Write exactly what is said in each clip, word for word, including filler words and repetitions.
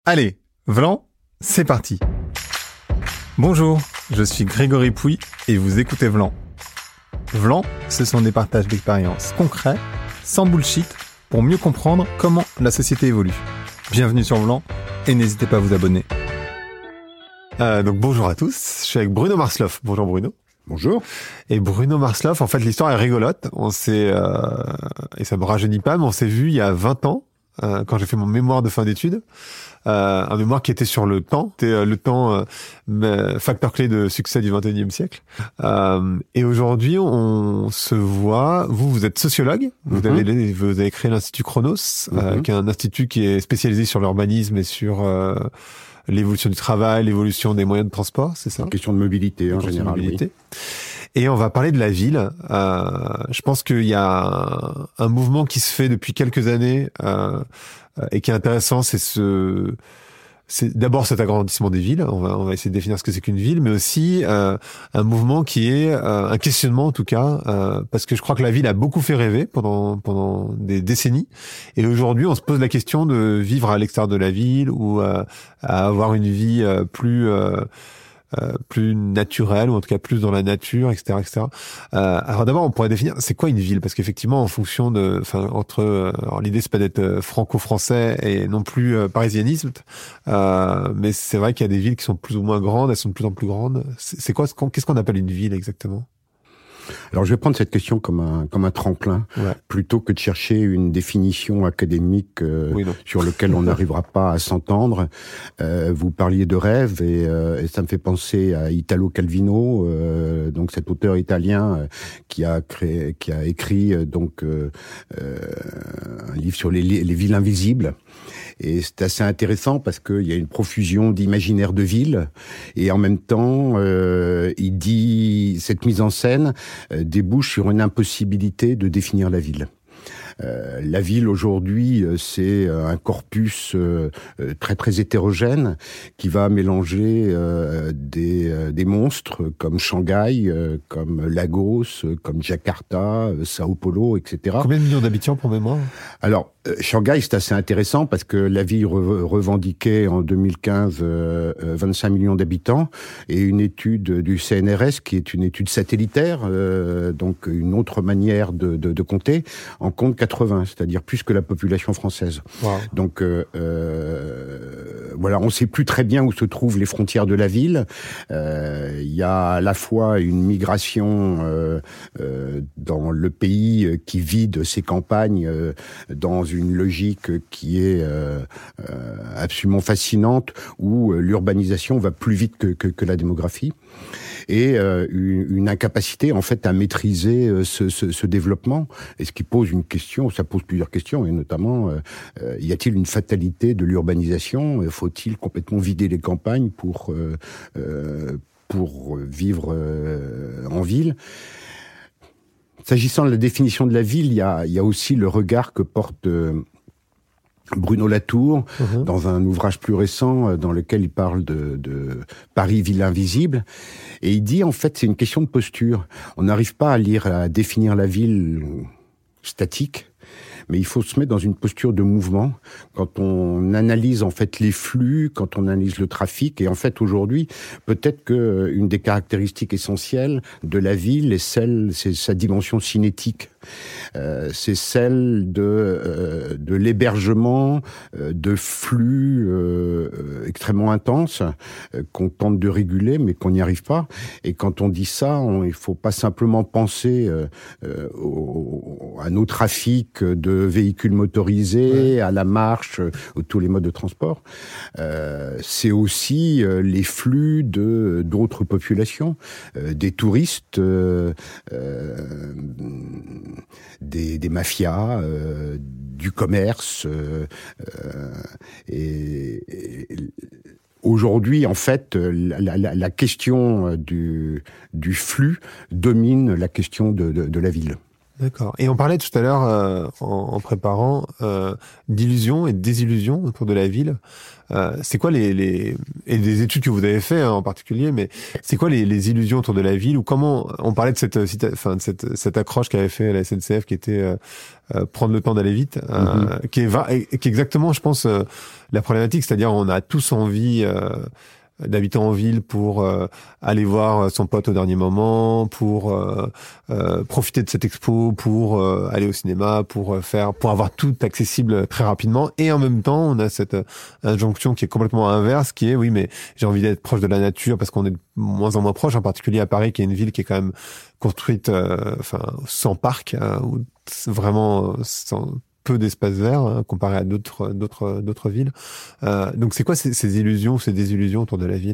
Allez, Vlan, c'est parti. Bonjour, je suis Grégory Pouy et vous écoutez Vlan. Vlan, ce sont des partages d'expériences concrets, sans bullshit, pour mieux comprendre comment la société évolue. Bienvenue sur Vlan et n'hésitez pas à vous abonner. Euh, donc bonjour à tous, je suis avec Bruno Marsloff. Bonjour Bruno. Bonjour. Et Bruno Marsloff, en fait l'histoire est rigolote. On s'est, euh, et ça me rajeunit pas, mais on s'est vu il y a vingt ans, euh, quand j'ai fait mon mémoire de fin d'études. Euh, un mémoire qui était sur le temps, c'était euh, le temps euh, facteur clé de succès du vingt et unième siècle. Euh, et aujourd'hui, on se voit. Vous, vous êtes sociologue. Vous Mm-hmm. avez vous avez créé l'Institut Chronos, mm-hmm. euh, qui est un institut qui est spécialisé sur l'urbanisme et sur euh, l'évolution du travail, l'évolution des moyens de transport. C'est ça. Une question de mobilité en général. Mobilité. Oui. Et on va parler de la ville. Euh, je pense qu'il y a un, un mouvement qui se fait depuis quelques années. Euh, et qui est intéressant, c'est ce, c'est d'abord cet agrandissement des villes. On va, on va essayer de définir ce que c'est qu'une ville, mais aussi euh, un mouvement qui est euh, un questionnement en tout cas, euh, parce que je crois que la ville a beaucoup fait rêver pendant pendant des décennies, et aujourd'hui on se pose la question de vivre à l'extérieur de la ville ou euh, à avoir une vie euh, plus euh, Euh, plus naturel, ou en tout cas plus dans la nature, et cetera, et cetera. Euh, alors d'abord, on pourrait définir c'est quoi une ville, parce qu'effectivement, en fonction de, enfin, entre, euh, alors l'idée c'est pas d'être euh, franco-français et non plus euh, parisianisme, euh, mais c'est vrai qu'il y a des villes qui sont plus ou moins grandes, elles sont de plus en plus grandes. C'est, c'est quoi, ce qu'on, qu'est-ce qu'on appelle une ville exactement? Alors, je vais prendre cette question comme un comme un tremplin, ouais. plutôt que de chercher une définition académique euh, oui, sur laquelle on n'arrivera pas à s'entendre. Euh, vous parliez de rêve et, euh, et ça me fait penser à Italo Calvino, euh, donc cet auteur italien euh, qui a créé, qui a écrit euh, donc euh, euh, un livre sur les, les villes invisibles. Et c'est assez intéressant parce qu'il y a une profusion d'imaginaires de villes et en même temps, euh, il dit cette mise en scène euh, débouche sur une impossibilité de définir la ville. Euh, la ville aujourd'hui, euh, c'est euh, un corpus euh, euh, très très hétérogène qui va mélanger euh, des, euh, des monstres comme Shanghai, euh, comme Lagos, euh, comme Jakarta, euh, Sao Paulo, et cetera. Combien de millions d'habitants pour mémoire? Alors, euh, Shanghai, c'est assez intéressant parce que la ville re- revendiquait en deux mille quinze euh, vingt-cinq millions d'habitants et une étude du C N R S, qui est une étude satellitaire, euh, donc une autre manière de, de, de compter, en compte quatre-vingts, c'est-à-dire plus que la population française. Wow. Donc euh, euh, voilà, on ne sait plus très bien où se trouvent les frontières de la ville. Euh, il y a à la fois une migration euh, euh, dans le pays qui vide ses campagnes euh, dans une logique qui est euh, euh, absolument fascinante, où l'urbanisation va plus vite que, que, que la démographie, et euh, une, une incapacité en fait à maîtriser euh, ce, ce, ce développement, et ce qui pose une question, ça pose plusieurs questions, et notamment euh, euh, y a-t-il une fatalité de l'urbanisation? Faut-il complètement vider les campagnes pour euh, euh, pour vivre euh, en ville? S'agissant de la définition de la ville, il y a, il y a aussi le regard que porte euh, Bruno Latour, mmh. dans un ouvrage plus récent dans lequel il parle de, de Paris, ville invisible. Et il dit, en fait, c'est une question de posture. On n'arrive pas à lire, à définir la ville statique, mais il faut se mettre dans une posture de mouvement quand on analyse en fait les flux, quand on analyse le trafic. Et en fait aujourd'hui, peut-être que une des caractéristiques essentielles de la ville est celle, c'est sa dimension cinétique. Euh, c'est celle de euh, de l'hébergement euh, de flux euh, euh, extrêmement intenses euh, qu'on tente de réguler, mais qu'on n'y arrive pas. Et quand on dit ça, on, il faut pas simplement penser euh, euh, au, à nos trafics de véhicules motorisés, ouais. à la marche, euh, tous les modes de transport. Euh, c'est aussi euh, les flux de d'autres populations, euh, des touristes, euh, euh, des, des mafias, euh, du commerce, euh, euh, et, et aujourd'hui, en fait, la, la, la question du, du flux domine la question de, de, de la ville. D'accord. Et on parlait tout à l'heure, euh, en, en préparant, euh, d'illusions et de désillusions autour de la ville. Euh, c'est quoi les, les et des études que vous avez fait hein, en particulier, mais c'est quoi les, les illusions autour de la ville ou comment on parlait de cette, enfin de cette, cette accroche qu'avait fait la S N C F qui était euh, euh, prendre le temps d'aller vite, euh, mm-hmm. qui est qui est exactement, je pense, euh, la problématique, c'est-à-dire on a tous envie euh, d'habiter en ville pour euh, aller voir son pote au dernier moment, pour euh, euh, profiter de cette expo, pour euh, aller au cinéma, pour euh, faire, pour avoir tout accessible très rapidement. Et en même temps, on a cette euh, injonction qui est complètement inverse, qui est oui, mais j'ai envie d'être proche de la nature parce qu'on est de moins en moins proche, en particulier à Paris, qui est une ville qui est quand même construite, euh, enfin, sans parc, hein, ou vraiment sans peu d'espace vert hein, comparé à d'autres d'autres d'autres villes. Euh, donc c'est quoi ces, ces illusions, ces désillusions autour de la ville ?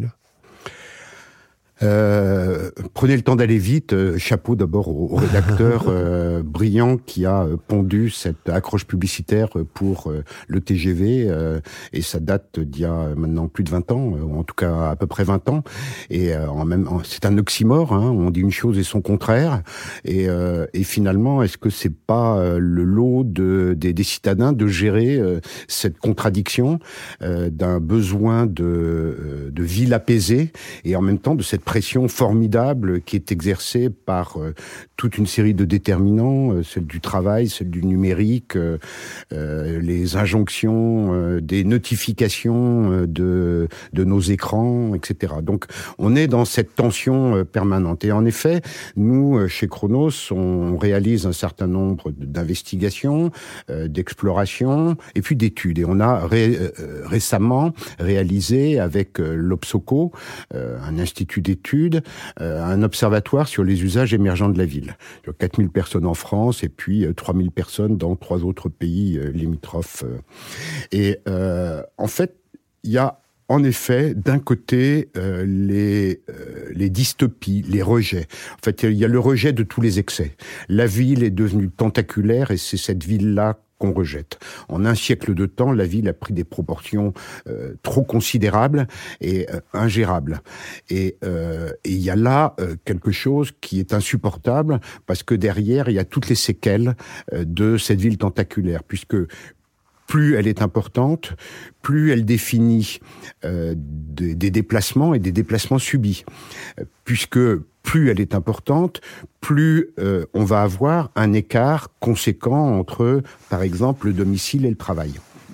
Euh, prenez le temps d'aller vite. Euh, chapeau d'abord au, au rédacteur euh, brillant qui a pondu cette accroche publicitaire pour euh, le T G V euh, et ça date d'il y a maintenant plus de vingt ans, ou en tout cas à peu près vingt ans. Et euh, en même, c'est un oxymore. Hein, on dit une chose et son contraire. Et, euh, et finalement, est-ce que c'est pas le lot de, des, des citadins de gérer euh, cette contradiction euh, d'un besoin de, de ville apaisée et en même temps de cette pression formidable qui est exercée par euh, toute une série de déterminants, euh, celle du travail, celle du numérique, euh, euh, les injonctions, euh, des notifications euh, de, de nos écrans, et cetera. Donc, on est dans cette tension euh, permanente. Et en effet, nous, euh, chez Chronos, on réalise un certain nombre d'investigations, euh, d'explorations, et puis d'études. Et on a ré, euh, récemment réalisé avec euh, l'Obsoco, euh, un institut d'études, étude, euh, un observatoire sur les usages émergents de la ville. Sur quatre mille personnes en France et puis euh, trois mille personnes dans trois autres pays euh, limitrophes. Euh. Et euh, en fait, il y a en effet, d'un côté, euh, les, euh, les dystopies, les rejets. En fait, il y a le rejet de tous les excès. La ville est devenue tentaculaire et c'est cette ville-là qu'on rejette. En un siècle de temps, la ville a pris des proportions euh, trop considérables et euh, ingérables. Et euh, il y a là euh, quelque chose qui est insupportable parce que derrière, il y a toutes les séquelles euh, de cette ville tentaculaire, puisque plus elle est importante, plus elle définit euh, des, des déplacements et des déplacements subis. Puisque plus elle est importante, plus euh, on va avoir un écart conséquent entre, par exemple, le domicile et le travail.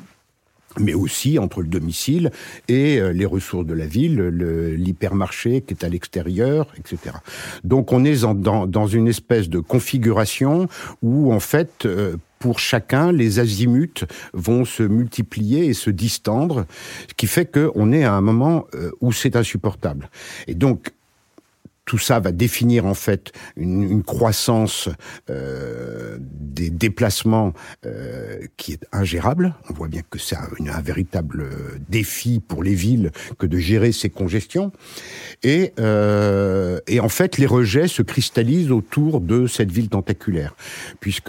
Mais aussi entre le domicile et euh, les ressources de la ville, le, l'hypermarché qui est à l'extérieur, et cetera. Donc on est en, dans, dans une espèce de configuration où, en fait, euh, pour chacun, les azimuts vont se multiplier et se distendre, ce qui fait qu'on est à un moment euh, où c'est insupportable. Et donc, tout ça va définir en fait une, une croissance euh, des déplacements euh, qui est ingérable. On voit bien que c'est un, un véritable défi pour les villes que de gérer ces congestions. Et, euh, et en fait, les rejets se cristallisent autour de cette ville tentaculaire, puisque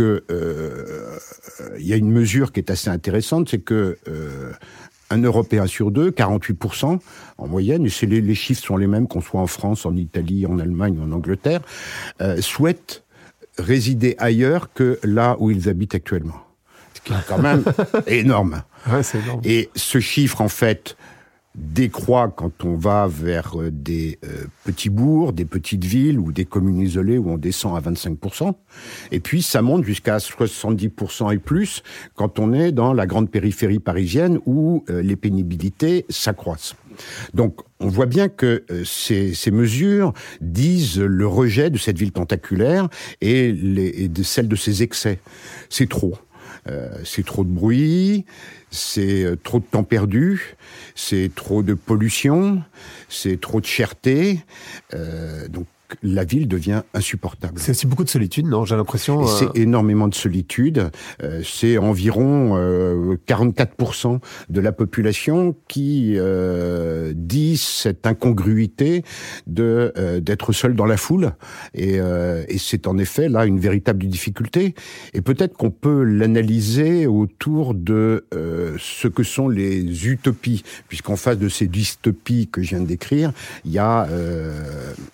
euh, il y a une mesure qui est assez intéressante, c'est que euh, un Européen sur deux, quarante-huit pour cent en moyenne, et c'est les, les chiffres sont les mêmes qu'on soit en France, en Italie, en Allemagne, en Angleterre, euh, souhaitent résider ailleurs que là où ils habitent actuellement. Ce qui est quand même énorme. Ouais, c'est énorme. Et ce chiffre, en fait, décroît quand on va vers des euh, petits bourgs, des petites villes ou des communes isolées où on descend à vingt-cinq pour cent. Et puis ça monte jusqu'à soixante-dix pour cent et plus quand on est dans la grande périphérie parisienne où euh, les pénibilités s'accroissent. Donc on voit bien que euh, ces, ces mesures disent le rejet de cette ville tentaculaire et, les, et de celle de ses excès. C'est trop. Euh, c'est trop de bruit, c'est trop de temps perdu, c'est trop de pollution, c'est trop de cherté. Euh, donc la ville devient insupportable. C'est aussi beaucoup de solitude, non ? J'ai l'impression... Euh... C'est énormément de solitude. Euh, c'est environ euh, quarante-quatre pour cent de la population qui euh, dit cette incongruité de euh, d'être seul dans la foule. Et, euh, et c'est en effet là une véritable difficulté. Et peut-être qu'on peut l'analyser autour de euh, ce que sont les utopies, puisqu'en face de ces dystopies que je viens de décrire, il y a... Euh,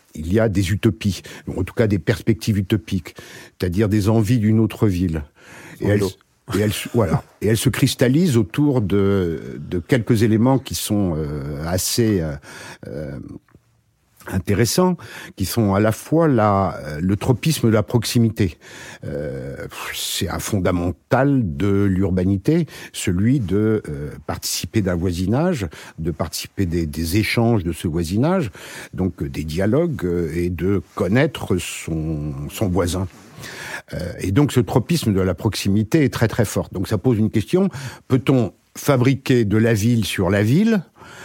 il y a des utopies, en tout cas des perspectives utopiques, c'est-à-dire des envies d'une autre ville. Et elles, et elles, voilà, et elles se cristallisent autour de, de quelques éléments qui sont euh, assez euh, euh, intéressants, qui sont à la fois la, le tropisme de la proximité. Euh, c'est un fondamental de l'urbanité, celui de euh, participer d'un voisinage, de participer des, des échanges de ce voisinage, donc euh, des dialogues, euh, et de connaître son, son voisin. Euh, et donc ce tropisme de la proximité est très très fort. Donc ça pose une question, peut-on fabriquer de la ville sur la ville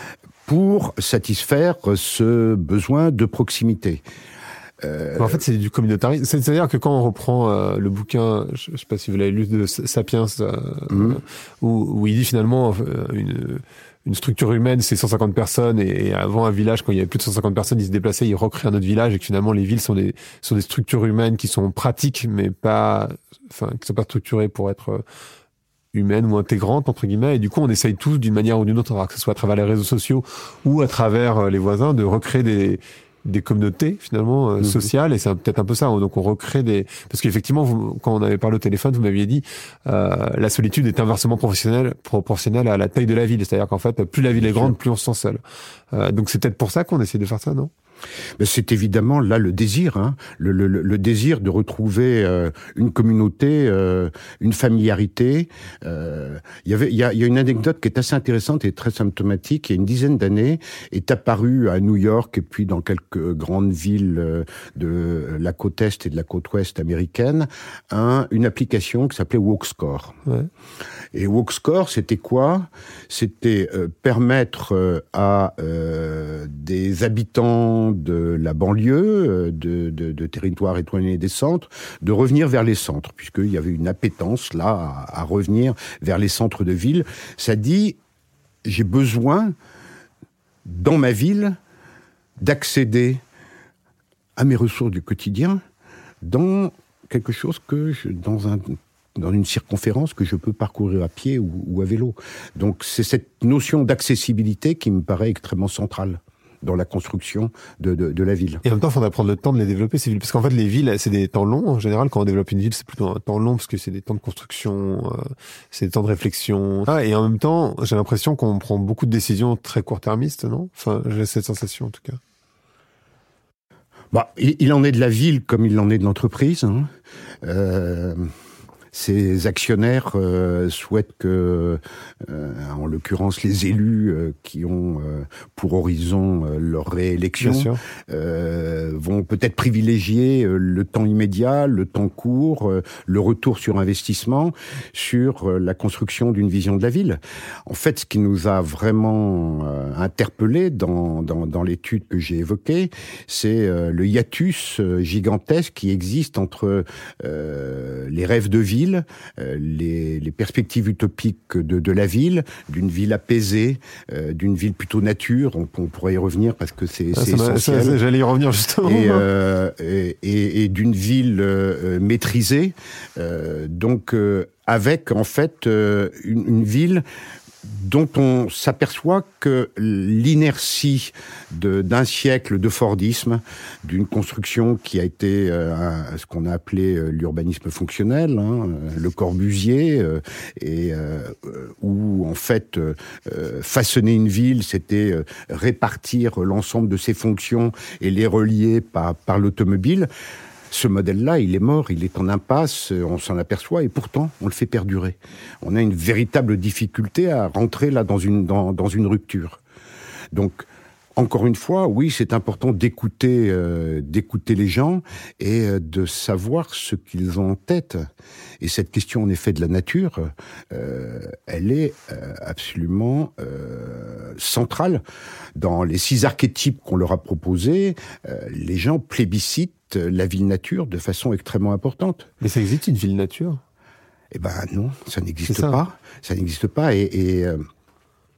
pour satisfaire ce besoin de proximité? Euh... En fait, c'est du communautarisme. C'est-à-dire que quand on reprend euh, le bouquin, je ne sais pas si vous l'avez lu, de Sapiens, euh, mmh. où, où il dit finalement euh, une, une structure humaine, c'est cent cinquante personnes, et, et avant un village, quand il y avait plus de cent cinquante personnes, ils se déplaçaient, ils recréaient un autre village, et que finalement les villes sont des, sont des structures humaines qui sont pratiques, mais pas, enfin, qui sont pas structurées pour être euh, humaine ou intégrante, entre guillemets, et du coup on essaye tous d'une manière ou d'une autre, que ce soit à travers les réseaux sociaux ou à travers les voisins, de recréer des, des communautés finalement euh, mmh. sociales, et c'est peut-être un peu ça, donc on recrée des... Parce qu'effectivement, vous, quand on avait parlé au téléphone, vous m'aviez dit euh, la solitude est inversement proportionnelle, proportionnelle à la taille de la ville, c'est-à-dire qu'en fait, plus la ville est grande, plus on se sent seul. Euh, donc c'est peut-être pour ça qu'on essaie de faire ça, non ? C'est évidemment là le désir, hein, le, le, le désir de retrouver euh, une communauté, euh, une familiarité. Euh, il y avait, il y a, il y a une anecdote qui est assez intéressante et très symptomatique. Il y a une dizaine d'années, est apparue à New York et puis dans quelques grandes villes de la côte est et de la côte ouest américaine, un, une application qui s'appelait WalkScore. Ouais. Et WalkScore, c'était quoi ? C'était euh, permettre euh, à euh, des habitants de la banlieue, de, de, de territoires éloignés des centres, de revenir vers les centres, puisqu'il y avait une appétence là à, à revenir vers les centres de ville. Ça dit, j'ai besoin, dans ma ville, d'accéder à mes ressources du quotidien dans quelque chose que, je, dans un... dans une circonférence que je peux parcourir à pied ou, ou à vélo. Donc c'est cette notion d'accessibilité qui me paraît extrêmement centrale dans la construction de, de, de la ville. Et en même temps, il faudra prendre le temps de les développer, ces villes. Parce qu'en fait, les villes, c'est des temps longs. En général, quand on développe une ville, c'est plutôt un temps long, parce que c'est des temps de construction, euh, c'est des temps de réflexion. Ah, et en même temps, j'ai l'impression qu'on prend beaucoup de décisions très court-termistes, non ? Enfin, j'ai cette sensation, en tout cas. Bah, il, il en est de la ville comme il en est de l'entreprise. Hein. Euh... Ces actionnaires euh, souhaitent que, euh, en l'occurrence les élus euh, qui ont euh, pour horizon euh, leur réélection, euh, vont peut-être privilégier euh, le temps immédiat, le temps court, euh, le retour sur investissement, sur euh, la construction d'une vision de la ville. En fait, ce qui nous a vraiment euh, interpellés dans, dans, dans l'étude que j'ai évoquée, c'est euh, le hiatus euh, gigantesque qui existe entre euh, les rêves de ville, Euh, les, les perspectives utopiques de, de la ville, d'une ville apaisée, euh, d'une ville plutôt nature. On, on pourrait y revenir parce que c'est, ah, c'est essentiel. Ça, j'allais y revenir justement. Et, euh, et, et, et d'une ville euh, maîtrisée. Euh, donc, euh, avec en fait euh, une, une ville dont on s'aperçoit que l'inertie de, d'un siècle de Fordisme, d'une construction qui a été euh, un, ce qu'on a appelé euh, l'urbanisme fonctionnel, hein, le Corbusier, euh, et euh, où en fait euh, façonner une ville, c'était euh, répartir l'ensemble de ses fonctions et les relier par, par l'automobile. Ce modèle-là, il est mort, il est en impasse, on s'en aperçoit, et pourtant, on le fait perdurer. On a une véritable difficulté à rentrer là dans une, dans, dans une rupture. Donc, encore une fois, oui, c'est important d'écouter, euh, d'écouter les gens et euh, de savoir ce qu'ils ont en tête. Et cette question, en effet, de la nature, euh, elle est euh, absolument euh, centrale. Dans les six archétypes qu'on leur a proposés, euh, les gens plébiscitent la ville nature de façon extrêmement importante. Mais ça existe une ville nature ? Eh ben non, ça n'existe ça. pas. Ça n'existe pas. Et, et euh,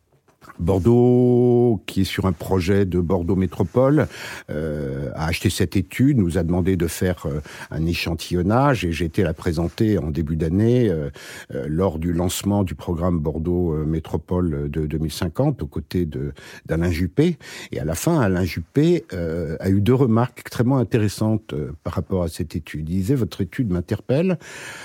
Bordeaux, qui est sur un projet de Bordeaux Métropole, euh, a acheté cette étude, nous a demandé de faire euh, un échantillonnage et j'ai été la présenter en début d'année euh, euh, lors du lancement du programme Bordeaux euh, Métropole de deux mille cinquante aux côtés de, d'Alain Juppé. Et à la fin, Alain Juppé euh, a eu deux remarques extrêmement intéressantes euh, par rapport à cette étude. Il disait « Votre étude m'interpelle.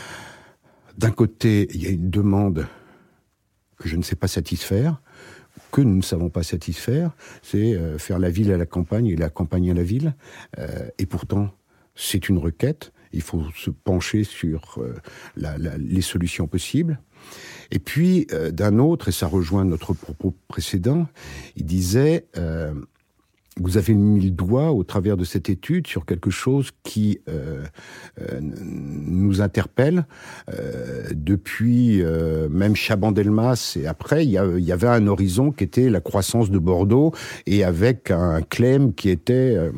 D'un côté, il y a une demande que je ne sais pas satisfaire, que nous ne savons pas satisfaire, c'est euh, faire la ville à la campagne et la campagne à la ville. Euh, et pourtant, c'est une requête. Il faut se pencher sur euh, la, la, les solutions possibles. Et puis, euh, d'un autre, et ça rejoint notre propos précédent, il disait... Euh, Vous avez mis le doigt au travers de cette étude sur quelque chose qui euh, euh, nous interpelle euh, depuis euh, même Chaban-Delmas et après il y, a, il y avait un horizon qui était la croissance de Bordeaux et avec un claim qui était euh,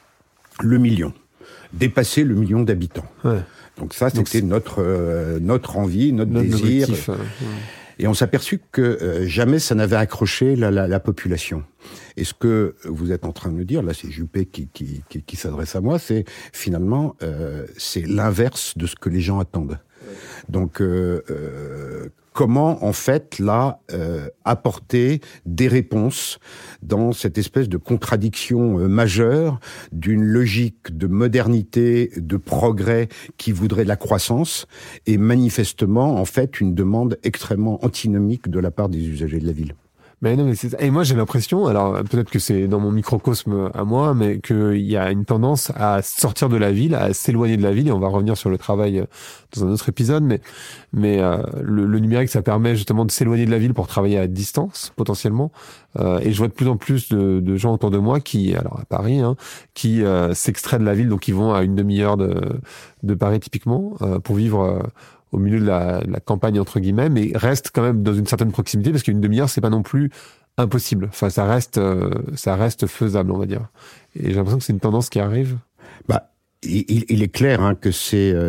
le million, dépasser le million d'habitants. Ouais. Donc ça c'était Donc notre euh, notre envie, notre, notre désir. Objectif, ouais. Et on s'est aperçu que euh, jamais ça n'avait accroché la, la, la population. Et ce que vous êtes en train de me dire, là c'est Juppé qui, qui, qui, qui s'adresse à moi, c'est finalement euh, c'est l'inverse de ce que les gens attendent. Donc euh, euh, comment en fait là euh, apporter des réponses dans cette espèce de contradiction euh, majeure d'une logique de modernité, de progrès qui voudrait de la croissance et manifestement en fait une demande extrêmement antinomique de la part des usagers de la ville. Mais non, mais c'est... Et moi, j'ai l'impression, alors peut-être que c'est dans mon microcosme à moi, mais qu'il y a une tendance à sortir de la ville, à s'éloigner de la ville, et on va revenir sur le travail dans un autre épisode, mais, mais euh, le, le numérique, ça permet justement de s'éloigner de la ville pour travailler à distance, potentiellement. Euh, et je vois de plus en plus de, de gens autour de moi qui, alors à Paris, hein, qui euh, s'extraient de la ville, donc ils vont à une demi-heure de, de Paris typiquement, euh, pour vivre... Euh, au milieu de la, la campagne entre guillemets, mais reste quand même dans une certaine proximité parce qu'une demi-heure c'est pas non plus impossible. Enfin, ça reste, euh, ça reste faisable, on va dire. Et j'ai l'impression que c'est une tendance qui arrive. Bah, il, il est clair hein, que c'est, euh,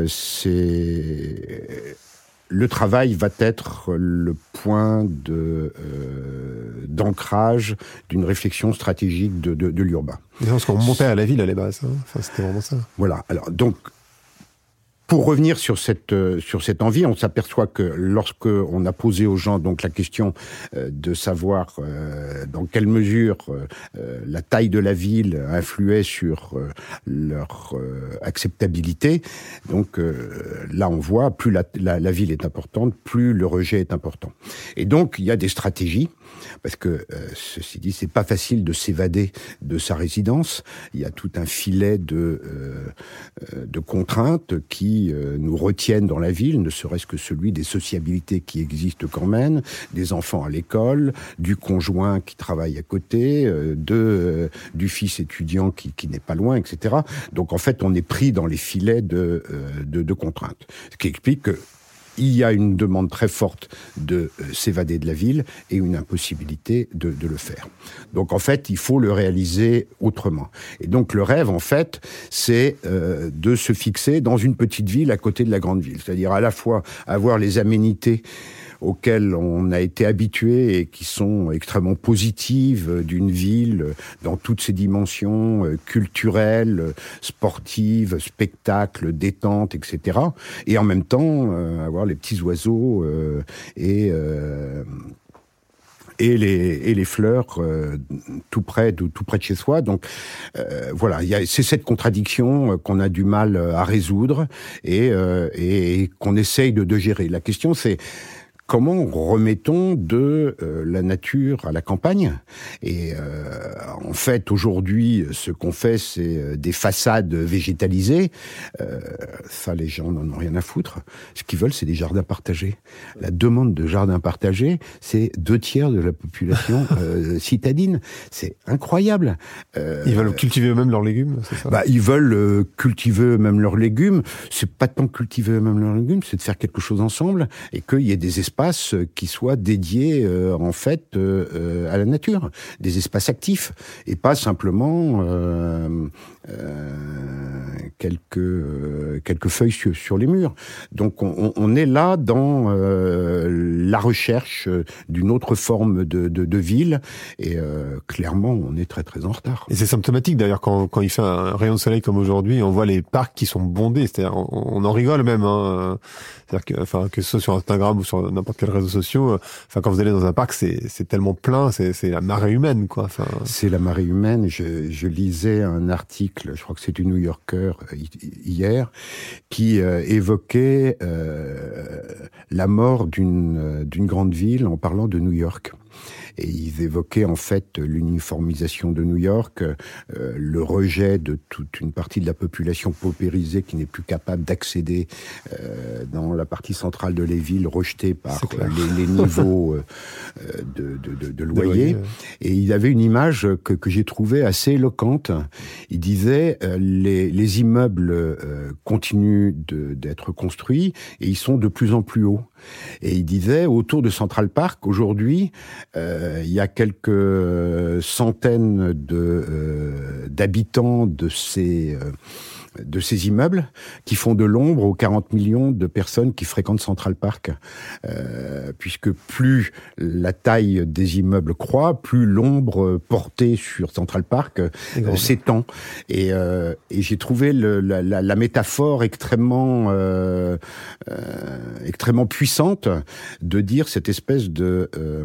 c'est le travail va être le point de euh, d'ancrage d'une réflexion stratégique de, de, de l'urbain. Parce qu'on montait à la ville à la base. Hein. Enfin, c'était vraiment ça. Voilà. Alors donc. Pour revenir sur cette euh, sur cette envie, on s'aperçoit que lorsque on a posé aux gens donc la question euh, de savoir euh, dans quelle mesure euh, la taille de la ville influait sur euh, leur euh, acceptabilité, donc euh, là on voit plus la, la la ville est importante, plus le rejet est important. Et donc il y a des stratégies parce que euh, ceci dit, c'est pas facile de s'évader de sa résidence. Il y a tout un filet de euh, de contraintes qui nous retiennent dans la ville, ne serait-ce que celui des sociabilités qui existent quand même, des enfants à l'école, du conjoint qui travaille à côté, de du fils étudiant qui, qui n'est pas loin, et cetera. Donc en fait, on est pris dans les filets de de, de contraintes, ce qui explique que il y a une demande très forte de euh, s'évader de la ville et une impossibilité de, de le faire. Donc en fait, il faut le réaliser autrement. Et donc le rêve, en fait, c'est euh, de se fixer dans une petite ville à côté de la grande ville. C'est-à-dire à la fois avoir les aménités auxquelles on a été habitué et qui sont extrêmement positives d'une ville dans toutes ses dimensions euh, culturelles, sportives, spectacles, détente, et cetera. Et en même temps, euh, avoir les petits oiseaux euh, et... Euh, et les et les fleurs euh, tout près de tout près de chez soi. Donc euh, voilà, il y a c'est cette contradiction euh, qu'on a du mal à résoudre et euh, et qu'on essaye de, de gérer. La question c'est comment remettons de euh, la nature à la campagne ? Et euh, en fait, aujourd'hui, ce qu'on fait, c'est des façades végétalisées. Euh, ça, les gens n'en ont rien à foutre. Ce qu'ils veulent, c'est des jardins partagés. La demande de jardins partagés, c'est deux tiers de la population euh, citadine. C'est incroyable. Euh, ils veulent cultiver eux-mêmes leurs légumes, c'est ça ? Bah, ils veulent euh, cultiver eux-mêmes leurs légumes. C'est pas tant cultiver eux-mêmes leurs légumes, c'est de faire quelque chose ensemble et qu'il y ait des espaces espaces qui soient dédiés euh, en fait euh, à la nature, des espaces actifs et pas simplement euh, euh, quelques euh, quelques feuilles sur, sur les murs. Donc on, on est là dans euh, la recherche d'une autre forme de, de, de ville et euh, clairement on est très très en retard. Et c'est symptomatique d'ailleurs quand quand il fait un rayon de soleil comme aujourd'hui, on voit les parcs qui sont bondés, c'est-à-dire on, on en rigole même, hein. C'est-à-dire que enfin que ce soit sur Instagram ou sur n'importe quel réseau social, enfin quand vous allez dans un parc, c'est c'est tellement plein, c'est c'est la marée humaine quoi. Enfin c'est la marée humaine. Je, je lisais un article, je crois que c'est du New Yorker hier, qui euh, évoquait euh, la mort d'une d'une grande ville en parlant de New York. Et ils évoquaient en fait l'uniformisation de New York, euh, le rejet de toute une partie de la population paupérisée qui n'est plus capable d'accéder euh, dans la partie centrale de les villes, rejetée par les, les niveaux euh, de, de, de, de loyer. De Et il avait une image que, que j'ai trouvée assez éloquente. Il disait euh, les, les immeubles euh, continuent de, d'être construits et ils sont de plus en plus hauts. Et il disait, autour de Central Park, aujourd'hui, euh, il y a quelques centaines de euh, d'habitants de ces euh, de ces immeubles qui font de l'ombre aux quarante millions de personnes qui fréquentent Central Park, euh, puisque plus la taille des immeubles croît, plus l'ombre portée sur Central Park euh, s'étend. Et, euh, et j'ai trouvé le, la, la, la métaphore extrêmement euh, euh, extrêmement puissante de dire cette espèce de euh,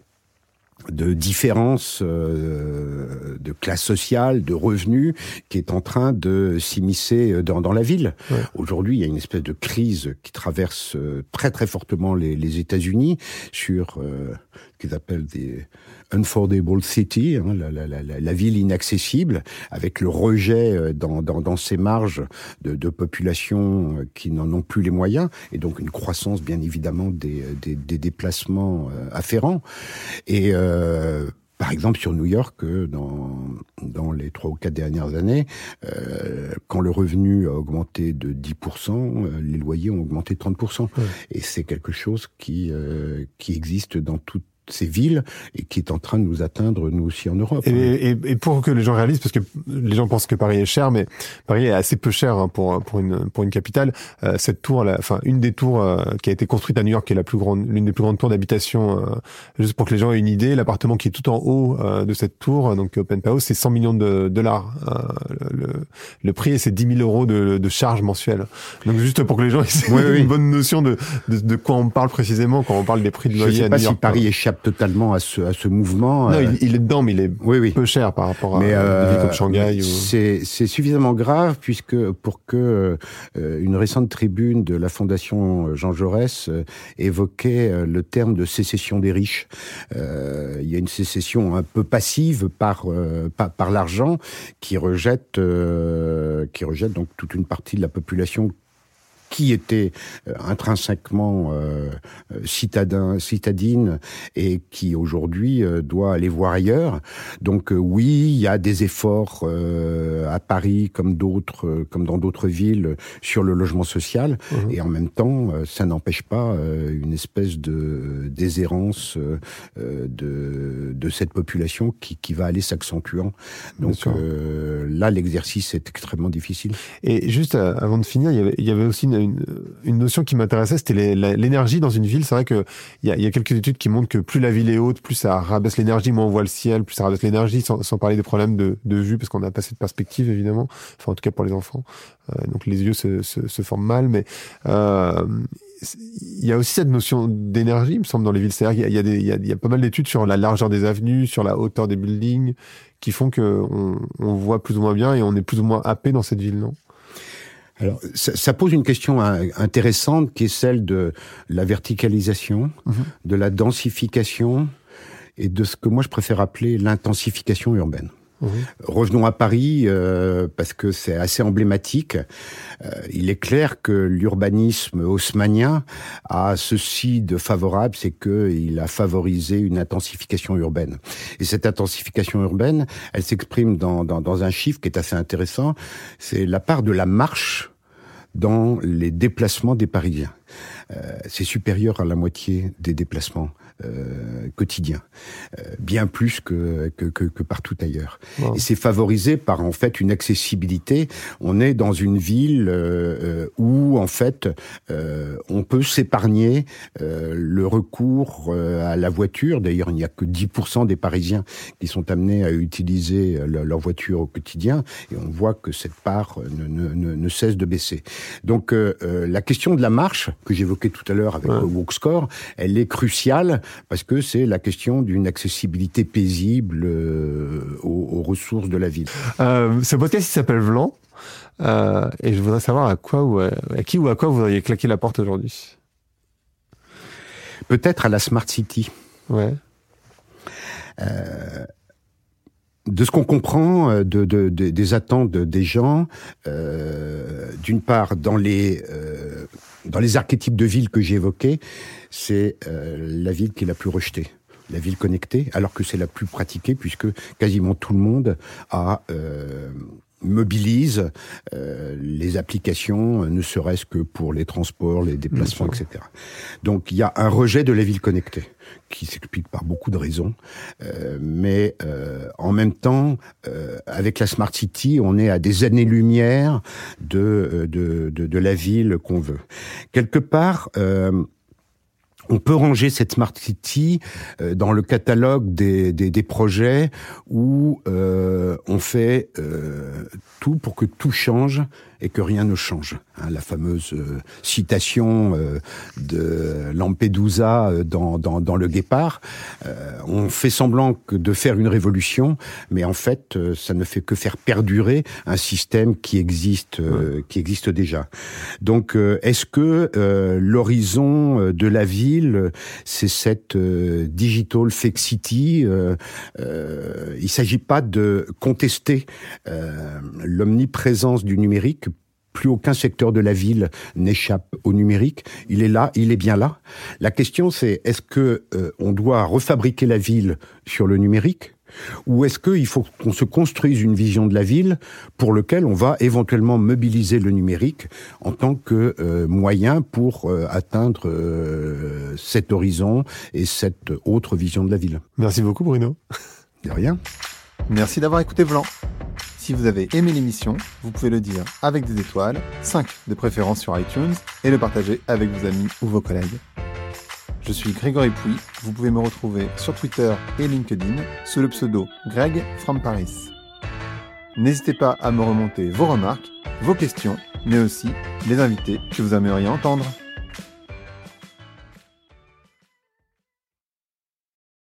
de différence euh, de classe sociale, de revenus, qui est en train de s'immiscer dans, dans la ville. Ouais. Aujourd'hui, il y a une espèce de crise qui traverse très très fortement les, les États-Unis sur euh, ce qu'ils appellent des Unaffordable City, hein, la, la, la, la ville inaccessible, avec le rejet dans, dans, dans ces marges de, de populations qui n'en ont plus les moyens, et donc une croissance bien évidemment des, des, des déplacements afférents. Et euh, par exemple, sur New York, dans, dans les trois ou quatre dernières années, euh, quand le revenu a augmenté de dix pour cent, les loyers ont augmenté de trente pour cent. Ouais. Et c'est quelque chose qui, euh, qui existe dans toute ces villes et qui est en train de nous atteindre nous aussi en Europe. Et, et, et pour que les gens réalisent, parce que les gens pensent que Paris est cher, mais Paris est assez peu cher hein, pour pour une pour une capitale. Euh, cette tour, la, enfin une des tours euh, qui a été construite à New York, qui est la plus grande, l'une des plus grandes tours d'habitation. Euh, juste pour que les gens aient une idée, l'appartement qui est tout en haut euh, de cette tour, donc Open House, c'est cent millions de dollars. Euh, le, le prix, c'est dix mille euros de, de charges mensuelles. Donc juste pour que les gens aient oui, une oui. bonne notion de, de de quoi on parle précisément quand on parle des prix de loyer à New York. Je sais pas si Paris échappe totalement à ce à ce mouvement. Non, euh... il, il est dedans, mais il est oui, oui. peu cher par rapport mais à euh, des villes comme Shanghai. Ou... C'est c'est suffisamment grave puisque pour que euh, une récente tribune de la Fondation Jean Jaurès euh, évoquait euh, le terme de sécession des riches. Euh, il y a une sécession un peu passive par euh, par, par l'argent qui rejette euh, qui rejette donc toute une partie de la population qui était euh, intrinsèquement euh, citadin, citadine et qui aujourd'hui euh, doit aller voir ailleurs. Donc euh, oui, il y a des efforts euh, à Paris comme d'autres, euh, comme dans d'autres villes sur le logement social, mmh. et en même temps, euh, ça n'empêche pas euh, une espèce de déshérence euh, de de cette population qui qui va aller s'accentuant. Donc euh, là, l'exercice est extrêmement difficile. Et juste euh, avant de finir, il y avait, il y avait aussi une Une, une notion qui m'intéressait, c'était les, la, l'énergie dans une ville. C'est vrai que il y a, y a quelques études qui montrent que plus la ville est haute, plus ça rabaisse l'énergie, moins on voit le ciel, plus ça rabaisse l'énergie, sans, sans parler des problèmes de, de vue, parce qu'on n'a pas cette perspective évidemment. Enfin, en tout cas pour les enfants. Euh, donc les yeux se, se, se forment mal, mais euh, il y a aussi cette notion d'énergie, il me semble, dans les villes. C'est-à-dire qu'il y a, il y a, des, il y a, il y a pas mal d'études sur la largeur des avenues, sur la hauteur des buildings, qui font que on, on voit plus ou moins bien et on est plus ou moins happé dans cette ville, non? Alors, ça, ça pose une question intéressante qui est celle de la verticalisation, mmh. de la densification et de ce que moi je préfère appeler l'intensification urbaine. Mmh. Revenons à Paris, euh, parce que c'est assez emblématique. Euh, il est clair que l'urbanisme haussmannien a ceci de favorable, c'est qu'il a favorisé une intensification urbaine. Et cette intensification urbaine, elle s'exprime dans, dans, dans un chiffre qui est assez intéressant, c'est la part de la marche dans les déplacements des Parisiens. euh, c'est supérieur à la moitié des déplacements euh, quotidiens, euh, bien plus que, que, que, que partout ailleurs. Wow. Et c'est favorisé par en fait une accessibilité. On est dans une ville euh, où en fait euh, on peut s'épargner euh, le recours euh, à la voiture. D'ailleurs, il n'y a que dix pour cent des Parisiens qui sont amenés à utiliser le, leur voiture au quotidien, et on voit que cette part ne, ne, ne cesse de baisser. Donc euh, la question de la marche que j'évoquais tout à l'heure avec ouais. le WalkScore, elle est cruciale parce que c'est la question d'une accessibilité paisible euh, aux, aux ressources de la ville. Euh, ce podcast il s'appelle Vlan, euh, et je voudrais savoir à quoi ou à, à qui ou à quoi vous auriez claqué la porte aujourd'hui. Peut-être à la Smart City. Ouais. Euh, de ce qu'on comprend de, de, de, des attentes des gens, euh, d'une part dans les euh, dans les archétypes de ville que j'ai évoqués, c'est euh, la ville qui est la plus rejetée, la ville connectée, alors que c'est la plus pratiquée puisque quasiment tout le monde a euh, mobilise euh, les applications, ne serait-ce que pour les transports, les déplacements, mmh. et cetera. Donc il y a un rejet de la ville connectée qui s'explique par beaucoup de raisons, euh, mais euh, en même temps, euh, avec la Smart City, on est à des années-lumière de, de, de, de la ville qu'on veut. Quelque part, euh, on peut ranger cette Smart City euh, dans le catalogue des, des, des projets où euh, on fait euh, tout pour que tout change et que rien ne change. Hein, la fameuse euh, citation euh, de Lampedusa euh, dans, dans, dans Le Guépard. Euh, on fait semblant que de faire une révolution, mais en fait, euh, ça ne fait que faire perdurer un système qui existe, euh, ouais. qui existe déjà. Donc, euh, est-ce que euh, l'horizon de la ville, c'est cette euh, digital fake city euh, euh, Il ne s'agit pas de contester euh, l'omniprésence du numérique. Plus aucun secteur de la ville n'échappe au numérique. Il est là, il est bien là. La question, c'est est-ce que euh, on doit refabriquer la ville sur le numérique, ou est-ce qu'il faut qu'on se construise une vision de la ville pour lequel on va éventuellement mobiliser le numérique en tant que euh, moyen pour euh, atteindre euh, cet horizon et cette autre vision de la ville. Merci beaucoup, Bruno. De rien. Merci d'avoir écouté Vlan. Si vous avez aimé l'émission, vous pouvez le dire avec des étoiles, cinq de préférence sur iTunes, et le partager avec vos amis ou vos collègues. Je suis Grégory Pouy, vous pouvez me retrouver sur Twitter et LinkedIn sous le pseudo Greg from Paris. N'hésitez pas à me remonter vos remarques, vos questions, mais aussi les invités que vous aimeriez entendre.